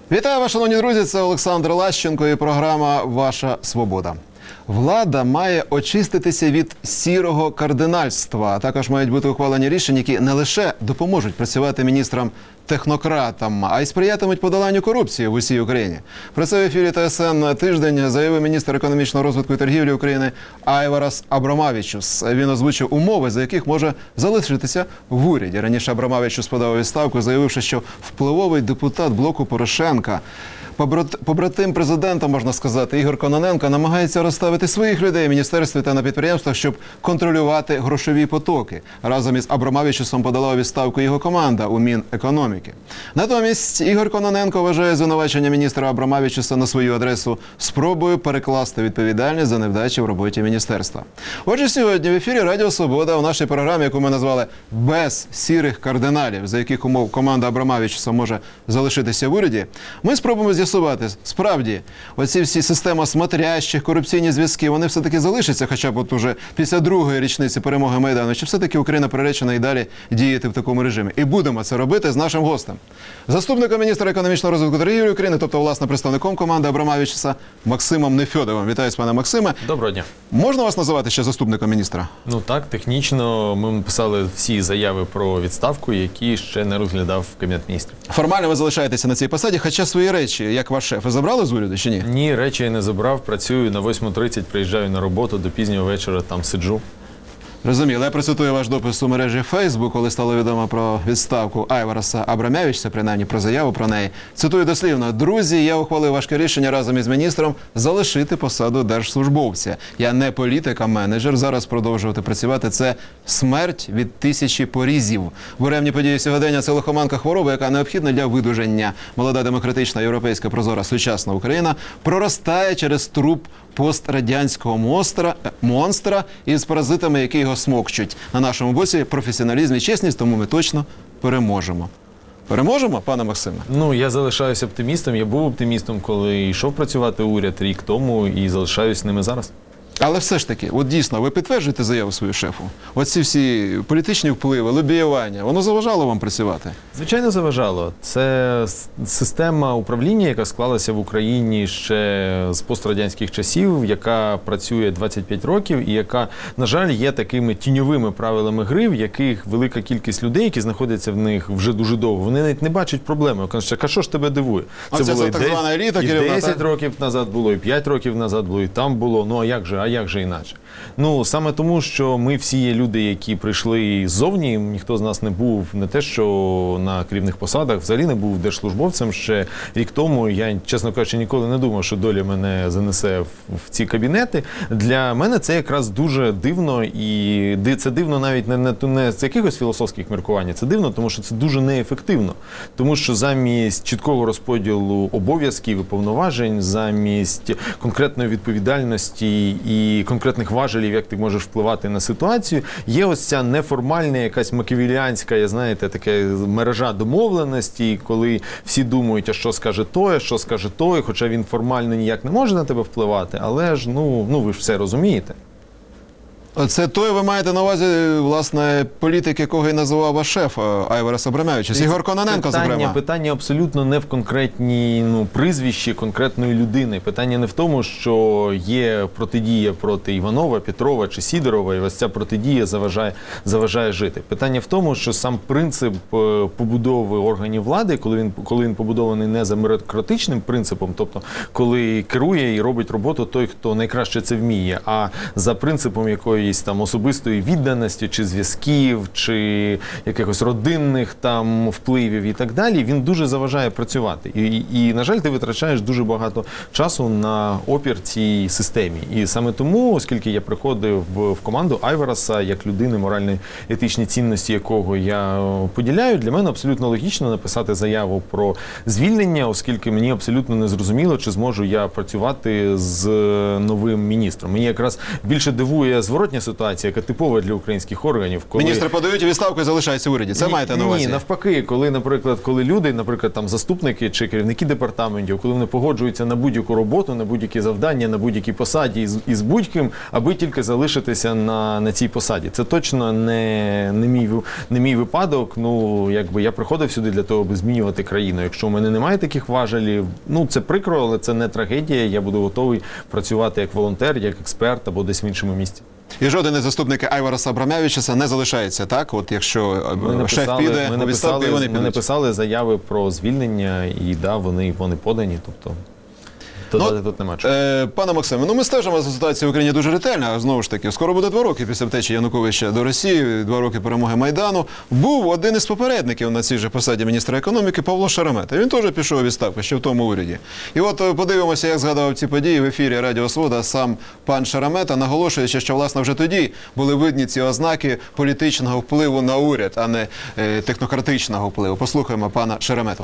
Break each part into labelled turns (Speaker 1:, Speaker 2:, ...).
Speaker 1: Вітаю вас, шановні друзі, це Олександр Лащенко і програма «Ваша свобода». Влада має очиститися від сірого кардинальства, а також мають бути ухвалені рішення, які не лише допоможуть працювати міністрам-технократам, а й сприятимуть подоланню корупції в усій Україні. Про це в ефірі ТСН «Тиждень» заявив міністр економічного розвитку і торгівлі України Айварас Абромавичус. Він озвучив умови, за яких може залишитися в уряді. Раніше Абромавичус подав відставку, заявивши, що впливовий депутат блоку Порошенка, побратим президента, можна сказати, Ігор Кононенко, намагається розставити своїх людей в міністерстві та на підприємствах, щоб контролювати грошові потоки. Разом із Абромавичусом подала у відставку його команда у Мінекономіки. Натомість Ігор Кононенко вважає звинувачення міністра Абромавичуса на свою адресу спробою перекласти відповідальність за невдачі в роботі міністерства. Отже, сьогодні в ефірі Радіо Свобода у нашій програмі, яку ми назвали «Без сірих кардиналів», за яких умов команда Абромавичуса може залишитися в уряді, ми спробуємо з'ясувати, справді, оці всі система смотрящих, корупційні зв'язки, вони все-таки залишаться, хоча б от уже після другої річниці перемоги Майдану, чи все-таки Україна приречена і далі діяти в такому режимі. І будемо це робити з нашим гостем. Заступником міністра економічного розвитку та торгівлі України, тобто, власне, представником команди Абромавичуса Максимом Нефьодовим. Вітаю, пане Максиме.
Speaker 2: Доброго дня.
Speaker 1: Можна вас називати ще заступником міністра?
Speaker 2: Ну так, технічно ми написали всі заяви про відставку, які ще не розглядав Кабінет міністрів.
Speaker 1: Формально ви залишаєтеся на цій посаді, хоча свої речі, як ваш шеф, ви забрали з уряду чи ні?
Speaker 2: Ні, речі я не забрав, працюю на 8:30, приїжджаю на роботу, до пізнього вечора там сиджу.
Speaker 1: Розуміло. Я процитую ваш допис у мережі Facebook, коли стало відомо про відставку Айвараса Абромавичуса, принаймні про заяву про неї. Цитую дослівно: «Друзі, я ухвалив важке рішення разом із міністром залишити посаду держслужбовця. Я не політик, а менеджер. Зараз продовжувати працювати – це смерть від тисячі порізів. Буремні події сьогодення – це лихоманка хвороби, яка необхідна для видужання. Молода, демократична, європейська, прозора, сучасна Україна проростає через труп пострадянського монстра із паразитами, які його смокчуть. На нашому боці професіоналізм і чесність, тому ми точно переможемо». Переможемо, пане Максиме?
Speaker 2: Ну, я залишаюся оптимістом, я був оптимістом, коли йшов працювати уряд рік тому і залишаюсь ними зараз.
Speaker 1: Але все ж таки, от дійсно, ви підтверджуєте заяву свою шефу? Оці всі політичні впливи, лобіювання, воно заважало вам працювати?
Speaker 2: Звичайно, заважало. Це система управління, яка склалася в Україні ще з пострадянських часів, яка працює 25 років і яка, на жаль, є такими тіньовими правилами гри, в яких велика кількість людей, які знаходяться в них вже дуже довго, вони навіть не бачать проблеми. Кажуть, а що ж тебе дивує?
Speaker 1: Це було так звана еліта,
Speaker 2: і 10 років назад було, і 5 років назад було, і там було. Ну, а як же іначе? Ну, саме тому, що ми всі є люди, які прийшли ззовні, ніхто з нас не був не те, що на керівних посадах, взагалі не був держслужбовцем ще рік тому. Я, чесно кажучи, ніколи не думав, що доля мене занесе в ці кабінети. Для мене це якраз дуже дивно, і це дивно навіть не з якихось філософських міркувань, це дивно, тому що це дуже неефективно. Тому що замість чіткого розподілу обов'язків і повноважень, замість конкретної відповідальності і конкретних важелів, як ти можеш впливати на ситуацію, є ось ця неформальна, якась макіавеліанська, знаєте, така мережа домовленості, коли всі думають, а що скаже той, хоча він формально ніяк не може на тебе впливати, але ж, ну ви ж все розумієте.
Speaker 1: Це той, ви маєте на увазі, власне, політик, якого і називав ваш шеф Айварас Абромавичус, Ігор Кононенко, зокрема.
Speaker 2: Питання абсолютно не в конкретній прізвищі конкретної людини. Питання не в тому, що є протидія проти Іванова, Петрова чи Сідорова, і ось ця протидія заважає жити. Питання в тому, що сам принцип побудови органів влади, коли він побудований не за меритократичним принципом, тобто коли керує і робить роботу той, хто найкраще це вміє, а за принципом якоїсь там особистої відданості, чи зв'язків, чи якихось родинних там впливів і так далі, він дуже заважає працювати. І, на жаль, ти витрачаєш дуже багато часу на опір цій системі. І саме тому, оскільки я приходив в команду Айвараса, як людини, морально-етичні цінності якого я поділяю, для мене абсолютно логічно написати заяву про звільнення, оскільки мені абсолютно не зрозуміло, чи зможу я працювати з новим міністром. Мені якраз більше дивує зворотня зворотня ситуація, яка типова для українських органів. Коли...
Speaker 1: Міністри подають у відставку і залишаються в уряді. Це маєте на увазі?
Speaker 2: Ні, навпаки, коли, наприклад, люди, наприклад, там заступники чи керівники департаментів, коли вони погоджуються на будь-яку роботу, на будь-які завдання, на будь-якій посаді із будь-ким, аби тільки залишитися на цій посаді. Це точно не мій випадок. Ну, якби я приходив сюди для того, аби змінювати країну. Якщо у мене немає таких важелів, ну, це прикро, але це не трагедія. Я буду готовий працювати як волонтер, як експерт або десь в іншому місці.
Speaker 1: І жоден із заступників Айвараса Абрамявичуса не залишається, так? От якщо шеф піде у відставку, і вони підуть.
Speaker 2: Ми написали заяви про звільнення, і да, вони подані, тобто... Тут нема чого.
Speaker 1: Пане Максиме, ну ми стежимо за ситуацією в Україні дуже ретельно. Знову ж таки, скоро буде 2 роки після втечі Януковича до Росії, 2 роки перемоги Майдану. Був один із попередників на цій же посаді міністра економіки Павло Шеремета. Він теж пішов у відставку ще в тому уряді. І от подивимося, як згадував ці події в ефірі Радіо Свобода сам пан Шеремета, наголошуючи, що, власне, вже тоді були видні ці ознаки політичного впливу на уряд, а не технократичного впливу. Послухаємо пана Шеремету.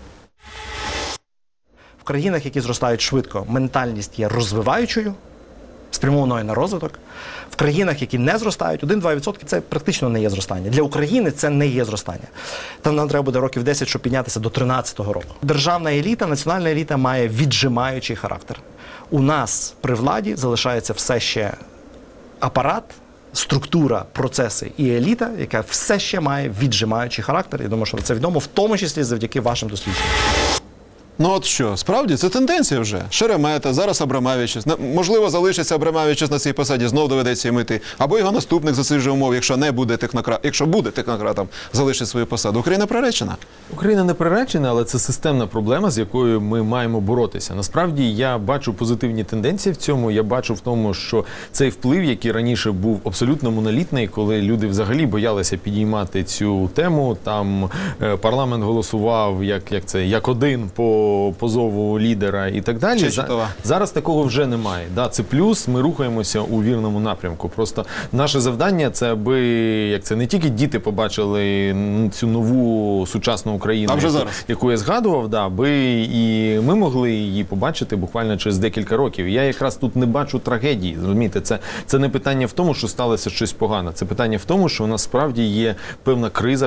Speaker 3: В країнах, які зростають швидко, ментальність є розвиваючою, спрямованою на розвиток. В країнах, які не зростають, 1-2% – це практично не є зростання. Для України це не є зростання. Там нам треба буде років 10, щоб піднятися до 13-го року. Державна еліта, національна еліта має віджимаючий характер. У нас при владі залишається все ще апарат, структура, процеси і еліта, яка все ще має віджимаючий характер. Я думаю, що це відомо, в тому числі завдяки вашим дослідженням.
Speaker 1: Ну от що, справді, це тенденція вже. Шеремета, зараз Абрамавичус. Можливо, залишиться Абрамавичус на цій посаді, знов доведеться йому йти. Або його наступник за цих же умов, якщо буде технократом, залишить свою посаду. Україна приречена?
Speaker 2: Україна не приречена, але це системна проблема, з якою ми маємо боротися. Насправді, я бачу позитивні тенденції в цьому. Я бачу в тому, що цей вплив, який раніше був абсолютно монолітний, коли люди взагалі боялися підіймати цю тему, там парламент голосував як один по позову лідера і так далі. Зараз такого вже немає. Да, це плюс, ми рухаємося у вірному напрямку. Просто наше завдання – це аби не тільки діти побачили цю нову сучасну Україну, яку я згадував, да, аби і ми могли її побачити буквально через декілька років. Я якраз тут не бачу трагедії, розумієте? Це не питання в тому, що сталося щось погане. Це питання в тому, що у нас справді є певна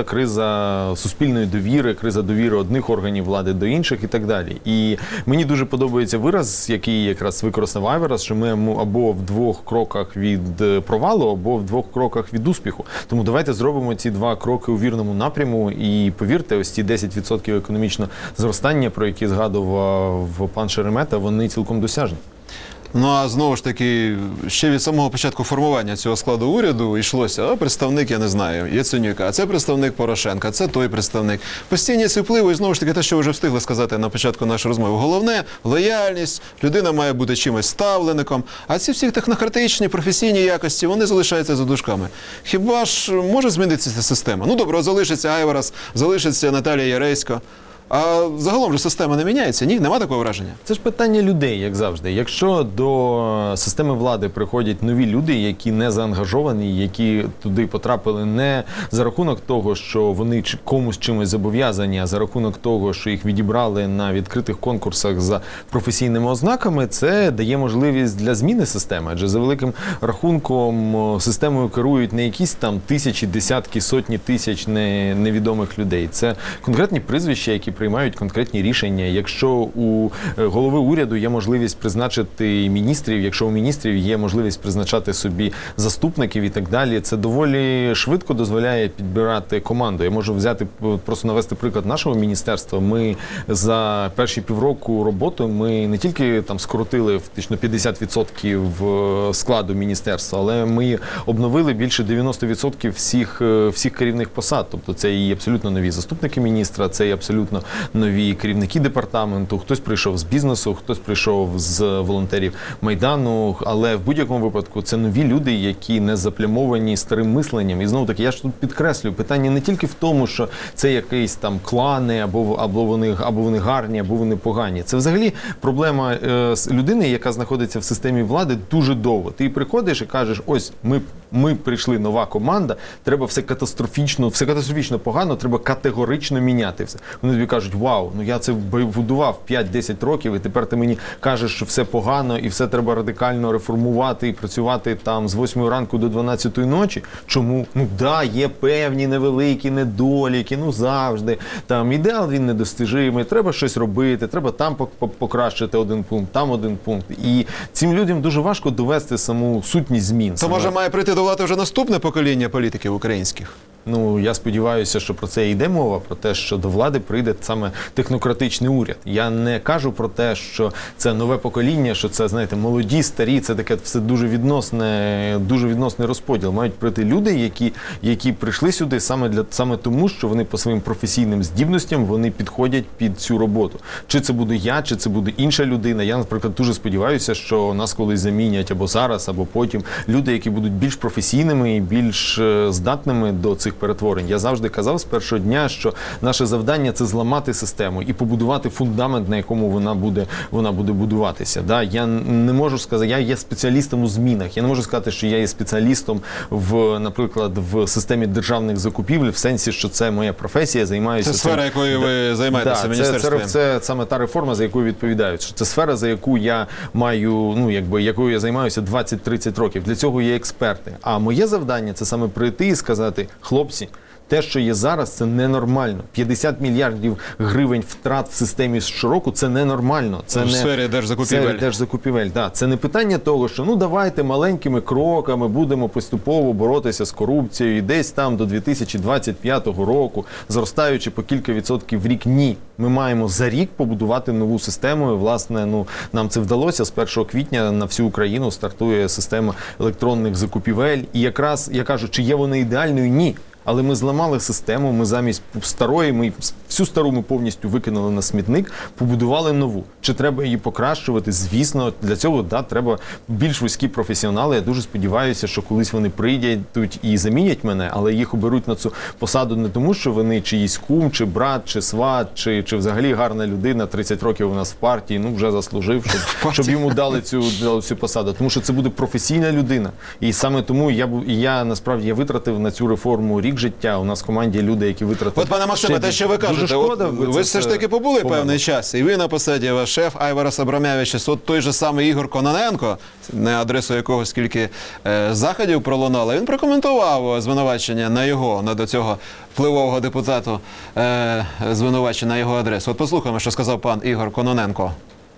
Speaker 2: криза суспільної довіри, криза довіри одних органів влади до інших і так далі. І мені дуже подобається вираз, який якраз використав Айварас, що ми або в 2 кроках від провалу, або в 2 кроках від успіху. Тому давайте зробимо ці 2 кроки у вірному напряму і повірте, ось ці 10% економічного зростання, про які згадував пан Шеремета, вони цілком досяжні.
Speaker 1: Ну, а знову ж таки, ще від самого початку формування цього складу уряду йшлося, представник, я не знаю, Яценюка, а це представник Порошенка, це той представник. Постійні ці впливи, і знову ж таки, те, що ви вже встигли сказати на початку нашої розмови. Головне – лояльність, людина має бути чимось ставленником, а ці всі технократичні, професійні якості, вони залишаються за дужками. Хіба ж може змінитися система? Ну, добре, залишиться Айварас, залишиться Наталія Яресько. А загалом же система не міняється? Ні? Нема такого враження?
Speaker 2: Це ж питання людей, як завжди. Якщо до системи влади приходять нові люди, які не заангажовані, які туди потрапили не за рахунок того, що вони комусь чимось зобов'язані, а за рахунок того, що їх відібрали на відкритих конкурсах за професійними ознаками, це дає можливість для зміни системи. Адже за великим рахунком системою керують не якісь там тисячі, десятки, сотні тисяч невідомих людей. Це конкретні прізвища, які приймають конкретні рішення. Якщо у голови уряду є можливість призначити міністрів, якщо у міністрів є можливість призначати собі заступників і так далі, це доволі швидко дозволяє підбирати команду. Я можу просто навести приклад нашого міністерства. Ми за перші півроку роботи ми не тільки там скоротили фактично 50% складу міністерства, але ми обновили більше 90% всіх керівних посад. Тобто це і абсолютно нові заступники міністра, це і абсолютно нові керівники департаменту, хтось прийшов з бізнесу, хтось прийшов з волонтерів Майдану, але в будь-якому випадку це нові люди, які не заплямовані старим мисленням. І знову таки, я ж тут підкреслюю, питання не тільки в тому, що це якісь там клани, або вони гарні, або вони погані. Це взагалі проблема людини, яка знаходиться в системі влади дуже довго. Ти приходиш і кажеш, ось ми прийшли, нова команда, треба все катастрофічно погано, треба категорично міняти все. Вони тобі кажуть, вау, ну я це будував 5-10 років, і тепер ти мені кажеш, що все погано, і все треба радикально реформувати, і працювати там з 8 ранку до 12 ночі. Чому? Ну да, є певні невеликі недоліки, ну завжди. Там ідеал він недостижимий, треба щось робити, треба там покращити один пункт, там один пункт. І цим людям дуже важко довести саму сутність змін.
Speaker 1: То може має прийти до влади вже наступне покоління політиків українських?
Speaker 2: Ну, я сподіваюся, що про це і йде мова, про те, що до влади прийде саме технократичний уряд. Я не кажу про те, що це нове покоління, що це, знаєте, молоді, старі, це таке все дуже відносний розподіл. Мають прийти люди, які прийшли сюди саме тому, що вони по своїм професійним здібностям вони підходять під цю роботу. Чи це буду я, чи це буде інша людина. Я, наприклад, дуже сподіваюся, що нас колись замінять або зараз, або потім люди, які будуть більш професійними і більш здатними до цих перетворень. Я завжди казав з першого дня, що наше завдання – це зламати систему і побудувати фундамент, на якому вона буде будуватися. Да? Я не можу сказати, я є спеціалістом у змінах. Я не можу сказати, що я є спеціалістом наприклад, в системі державних закупівель, в сенсі, що це моя професія, я займаюся.
Speaker 1: Це сфера, якою ви займаєтеся в міністерстві.
Speaker 2: Це саме та реформа, за якою відповідаю. Це сфера, за яку я маю, якою я займаюся 20-30 років. Для цього є експерти. А моє завдання – це саме прийти і сказати, хлопці, те, що є зараз, це ненормально. 50 мільярдів гривень втрат в системі щороку – це ненормально. Це
Speaker 1: в сфері
Speaker 2: держзакупівель. Да. Це не питання того, що давайте маленькими кроками будемо поступово боротися з корупцією і десь там до 2025 року, зростаючи по кілька відсотків в рік. Ні. Ми маємо за рік побудувати нову систему. І, власне, нам це вдалося. З 1 квітня на всю Україну стартує система електронних закупівель. І якраз, я кажу, чи є вона ідеальною? Ні. Але ми зламали систему, ми замість старої, всю стару ми повністю викинули на смітник, побудували нову. Чи треба її покращувати? Звісно, для цього треба більш вузькі професіонали. Я дуже сподіваюся, що колись вони прийдуть і замінять мене, але їх оберуть на цю посаду не тому, що вони чиїсь кум, чи брат, чи сват, чи взагалі гарна людина, 30 років у нас в партії, вже заслужив, щоб йому дали цю посаду. Тому що це буде професійна людина. І саме тому я насправді витратив на цю реформу рік життя. У нас в команді люди, які витратили...
Speaker 1: От, пане Максиме, те, що ви кажете, ви все ж таки побули певний час, і ви на посаді, ваш шеф Айварас Абрамявичус, от той же самий Ігор Кононенко, не адресу якого скільки заходів пролунало, він прокоментував звинувачення на його, до цього впливового депутату, звинувачення на його адресу. От послухаємо, що сказав пан Ігор Кононенко.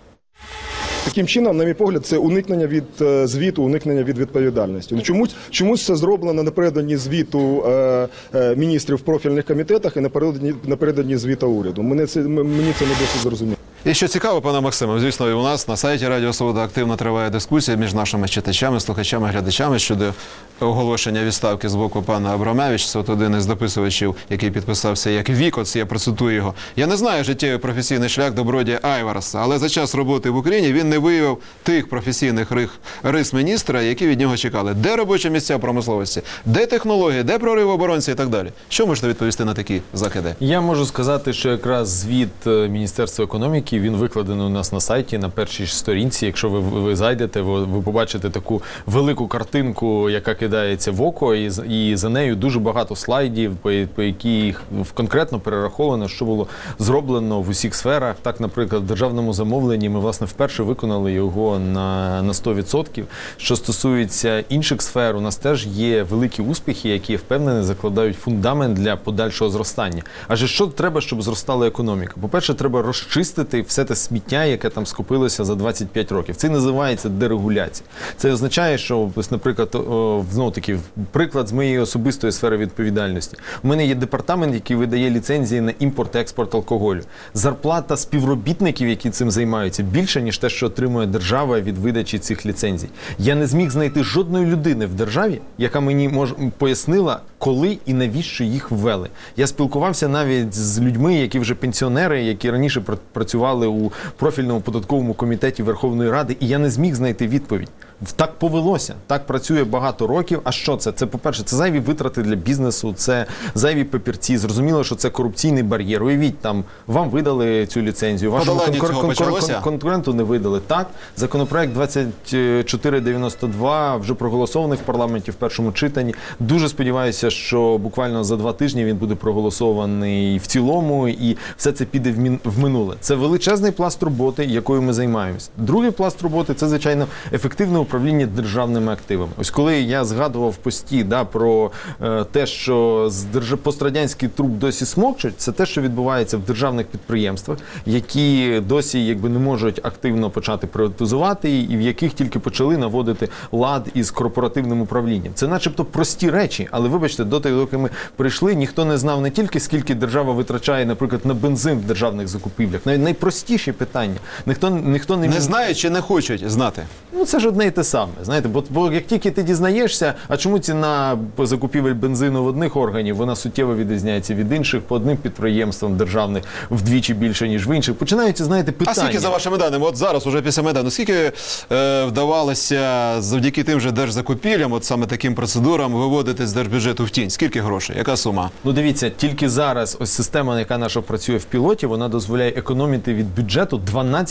Speaker 4: Таким чином, на мій погляд, це уникнення від звіту, уникнення від відповідальності. Чомусь це зроблено напередодні звіту міністрів в профільних комітетах і напередодні звіту уряду. Мені це не досить зрозуміло.
Speaker 1: І що цікаво, пане Максиме, звісно, і у нас на сайті Радіо Свобода активно триває дискусія між нашими читачами, слухачами, глядачами щодо оголошення відставки з боку пана Абрамявичуса. От один із дописувачів, який підписався як Вікоц, я процитую його. Я не знаю життєвий професійний шлях добродія Айвараса, але за час роботи в Україні він не виявив тих професійних рис міністра, які від нього чекали. Де робочі місця в промисловості, де технології, де прорив оборонці і так далі. Що можете відповісти на такі закиди?
Speaker 2: Я можу сказати, що якраз звіт Міністерства економіки, він викладений у нас на сайті, на першій сторінці. Якщо ви зайдете, ви побачите таку велику картинку, яка кидається в око, і за нею дуже багато слайдів, по яких конкретно перераховано, що було зроблено в усіх сферах. Так, наприклад, в державному замовленні ми, власне, вперше виконали його на 100%. Що стосується інших сфер, у нас теж є великі успіхи, які, я впевнений, закладають фундамент для подальшого зростання. Адже що треба, щоб зростала економіка? По-перше, треба розчистити все те сміття, яке там скопилося за 25 років. Це називається дерегуляція. Це означає, що, наприклад, знову-таки, приклад з моєї особистої сфери відповідальності. У мене є департамент, який видає ліцензії на імпорт-експорт алкоголю. Зарплата співробітників, які цим займаються, більше, ніж те, що отримує держава від видачі цих ліцензій. Я не зміг знайти жодної людини в державі, яка мені пояснила, коли і навіщо їх ввели. Я спілкувався навіть з людьми, які вже пенсіонери, які раніше працювали у профільному податковому комітеті Верховної Ради, і я не зміг знайти відповідь. Так повелося, так працює багато років. А що це? Це, по-перше, це зайві витрати для бізнесу, це зайві папірці. Зрозуміло, що це корупційний бар'єр. Уявіть, там вам видали цю ліцензію, вашому
Speaker 1: Подолання цього почалося?
Speaker 2: конкуренту не видали. Так, законопроект 2492 вже проголосований в парламенті в першому читанні. Дуже сподіваюся, що буквально за 2 тижні він буде проголосований в цілому, і все це піде в минуле. Це величезний пласт роботи, якою ми займаємося. Другий пласт роботи – це, звичайно, ефективне управління державними активами. Ось коли я згадував в пості про те, що пострадянський труп досі смокчуть, це те, що відбувається в державних підприємствах, які досі не можуть активно почати приватизувати і в яких тільки почали наводити лад із корпоративним управлінням. Це начебто прості речі, але вибачте, доки ми прийшли, ніхто не знав не тільки скільки держава витрачає, наприклад, на бензин в державних закупівлях, навіть найпростіші питання. Ніхто
Speaker 1: Не знають чи не хочуть знати?
Speaker 2: Ну, це ж одне і те саме, знаєте, бо як тільки ти дізнаєшся, а чому ціна закупівель бензину в одних органів, вона суттєво відрізняється від інших, по одним підприємствам державних вдвічі більше, ніж в інших, починаються, знаєте, питання.
Speaker 1: А скільки, за вашими даними, от зараз, уже після Майдану, скільки вдавалося завдяки тим же держзакупівлям, от саме таким процедурам, виводити з держбюджету в тінь? Скільки грошей? Яка сума?
Speaker 2: Ну, дивіться, тільки зараз ось система, яка наша працює в пілоті, вона дозволяє економити від бюджету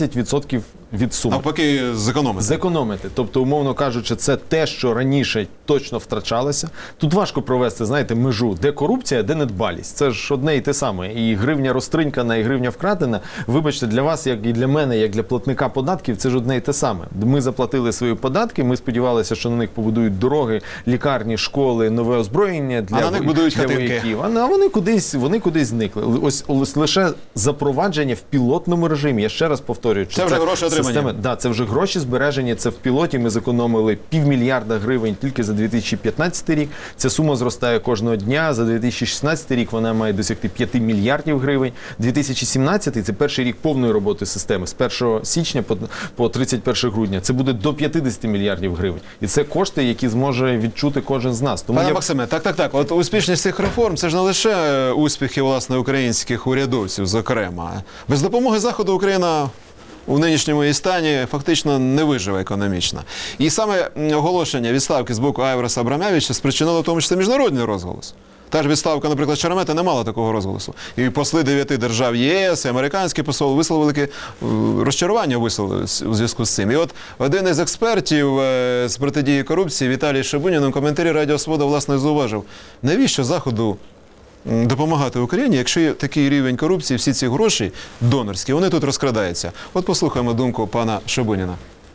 Speaker 2: 12% від суми.
Speaker 1: Навпаки, зекономити.
Speaker 2: Зекономити. Тобто, умовно кажучи, це те, що раніше точно втрачалося. Тут важко провести, знаєте, межу, де корупція, де недбалість. Це ж одне і те саме. І гривня розтринькана, і гривня вкрадена. Вибачте, для вас, як і для мене, як для платника податків, це ж одне і те саме. Ми заплатили свої податки, ми сподівалися, що на них побудують дороги, лікарні, школи, нове озброєння для вояків. А вони кудись зникли. Ось лише запровадження в пілотному режимі. Я ще раз повторюю.
Speaker 1: Це вже гроші отримані.
Speaker 2: Да, це вже гроші збережені, це в пілоті. Ми зекономили 500 мільйона гривень тільки за 2015 рік. Ця сума зростає кожного дня. За 2016 рік вона має досягти 5 мільярдів гривень. 2017 – це перший рік повної роботи системи. З 1 січня по 31 грудня. Це буде до 50 мільярдів гривень. І це кошти, які зможе відчути кожен з нас.
Speaker 1: Пане Максиме, так. От успішність цих реформ – це ж не лише успіхи, власне, українських урядовців, зокрема. Без допомоги Заходу Україна у нинішньому її стані фактично не виживе економічно. І саме оголошення відставки з боку Айвараса Абрамовича спричинило в тому числі міжнародний розголос. Та ж відставка, наприклад, Шеремета не мала такого розголосу. І посли 9 держав ЄС, і американський посол висловили велике розчарування у зв'язку з цим. І от один із експертів з протидії корупції Віталій Шабунін у коментарі Радіо Свобода, власне, зауважив, навіщо Заходу допомагати Україні, якщо є такий рівень корупції, всі ці гроші донорські, вони тут розкрадаються. От послухаємо думку пана Шабуніна.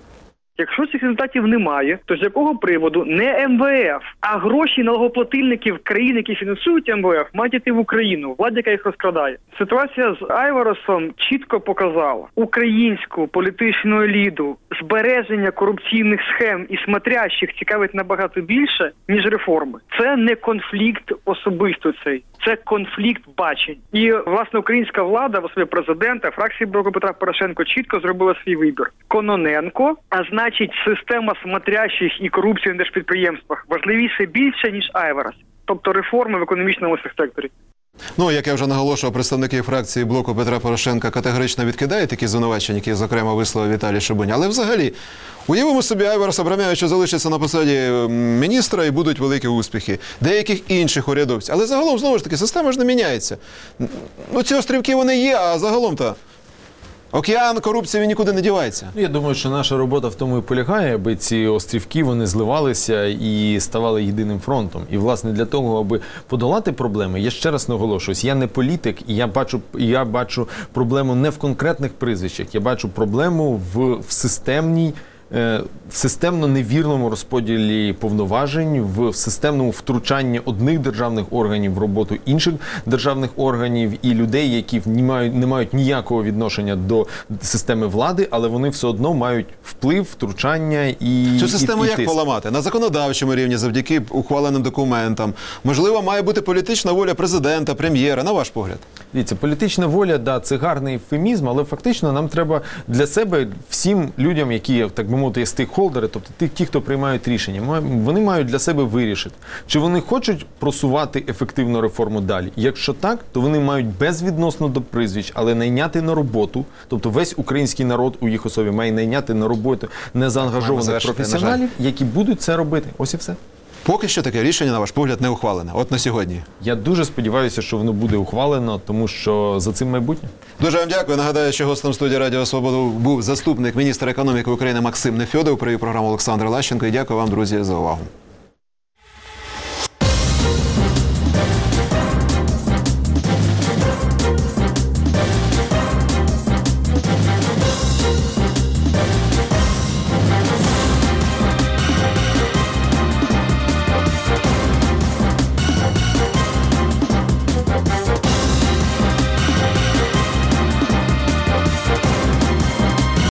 Speaker 5: Якщо цих результатів немає, то з якого приводу не МВФ, а гроші налогоплатильників країн, які фінансують МВФ, мають йти в Україну, влада, яка їх розкрадає. Ситуація з Айварасом чітко показала українську політичну еліту збереження корупційних схем і смотрящих цікавить набагато більше, ніж реформи. Це не конфлікт особисто цей. Це конфлікт бачень. І, власне, українська влада, в особі президента, фракції Блоку Петра Порошенко чітко зробила свій вибір. Кононенко, а значить система смотрящих і корупції на держпідприємствах важливіше більше, ніж Айварас. Тобто реформи в економічному секторі.
Speaker 1: Ну, як я вже наголошував, представники фракції Блоку Петра Порошенка категорично відкидають такі звинувачення, які, зокрема, висловив Віталій Шабунін. Але взагалі, уявимо собі, Айварас Абрамович залишиться на посаді міністра і будуть великі успіхи. Деяких інших урядовців. Але загалом, знову ж таки, система ж не міняється. Ну, ці острівки вони є, а загалом-то океан корупції він нікуди не дівається.
Speaker 2: Я думаю, що наша робота в тому і полягає, аби ці острівки вони зливалися і ставали єдиним фронтом. І, власне, для того, аби подолати проблеми, я ще раз наголошуюсь, я не політик, і я бачу проблему не в конкретних прізвищах, я бачу проблему в системно невірному розподілі повноважень, в системному втручанні одних державних органів в роботу інших державних органів і людей, які не мають ніякого відношення до системи влади, але вони все одно мають вплив, втручання і
Speaker 1: цю систему як
Speaker 2: тиск.
Speaker 1: поламати? На законодавчому рівні, завдяки ухваленим документам. Можливо, має бути політична воля президента, прем'єра, на ваш погляд?
Speaker 2: Дивіться, політична воля, да, це гарний ефемізм, але фактично нам треба для себе, всім людям, які, так би мовити, є стейкхолдери, тобто ті, хто приймають рішення, вони мають для себе вирішити, чи вони хочуть просувати ефективну реформу далі. Якщо так, то вони мають безвідносно до прізвищ, але найняти на роботу, тобто весь український народ у їх особі має найняти на роботу роботи незаангажованих
Speaker 1: завершити, на жаль.
Speaker 2: професіоналів, які будуть це робити. Ось і все.
Speaker 1: Поки що таке рішення, на ваш погляд, не ухвалене. От на сьогодні.
Speaker 2: Я дуже сподіваюся, що воно буде ухвалено, тому що за цим майбутнє.
Speaker 1: Дуже вам дякую. Нагадаю, що гостем студії Радіо Свободу був заступник міністра економіки України Максим Нефьодов. Провів програму Олександр Лащенко. І дякую вам, друзі, за увагу.